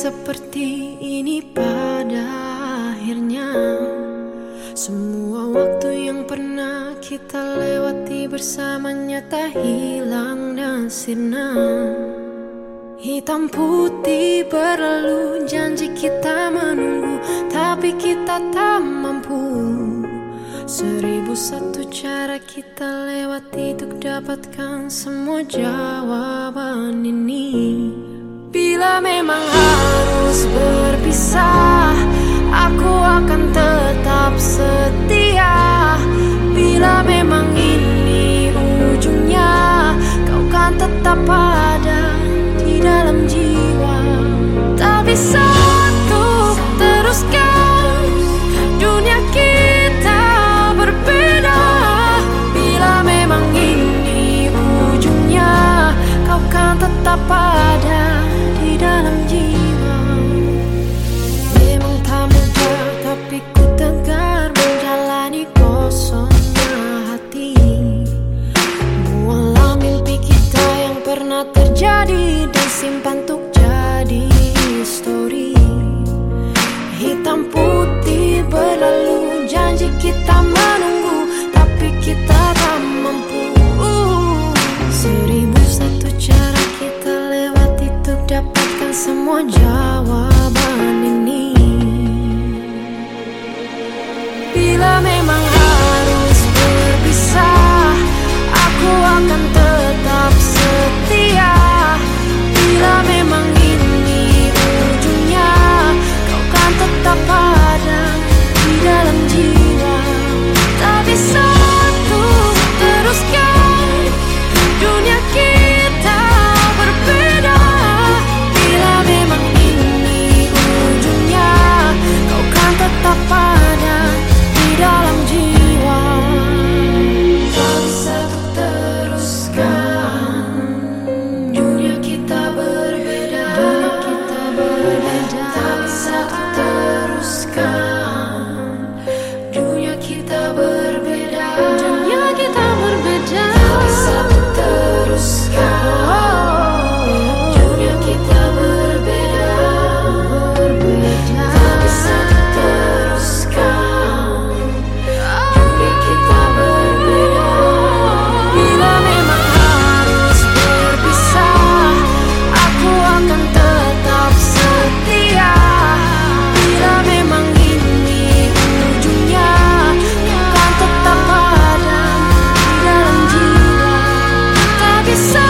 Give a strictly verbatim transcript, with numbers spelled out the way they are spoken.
seperti ini pada akhirnya. Semua waktu yang pernah kita lewati bersamanya tak hilang dan sirna. Hitam putih berlalu, janji kita menunggu, tapi kita tak mampu. Seribu satu cara kita lewati untuk dapatkan semua jawaban ini. Bila memang harus berpisah, aku akan tetap setia. Bila memang ini ujungnya, kau kan tetap ada di dalam jiwa. Tak bisa untuk teruskan dunia kita berbeda. Bila memang ini ujungnya, kau kan tetap ada di dalam jiwa. Memang tak mudah, tapi ku tegar menjalani kosongnya hati. Buanglah mimpi kita yang pernah terjadi dan simpan untuk jadi histori. Hitam putih berlalu, janji kita menunggu, tapi kita tak mampu. Seribu satu cara kita lewati untuk dapatkan semua jawaban ini. Bila memang harus berpisah, aku akan tetap setia. Bila memang ini ujungnya, kau kan tetap ada di dalam jiwa. Tak bisa untuk teruskan dunia kita berbeda. Bila memang ini ujungnya, kau kan tetap ada di dalam jiwa. Tak bisa untuk teruskan dunia kita berbeda. Dunia kita berbeda. Tak bisa untuk teruskan dunia kita berbeda. Dunia kita berbeda. Tak bisa untuk teruskan dunia kita berbeda. Berbeda. Tak bisa untuk teruskan dunia kita berbeda. Bila memang harus berpisah, aku akan tetap setia. Bila memang ini ujungnya, kau kan tetap ada di dalam jiwa. Tak bisa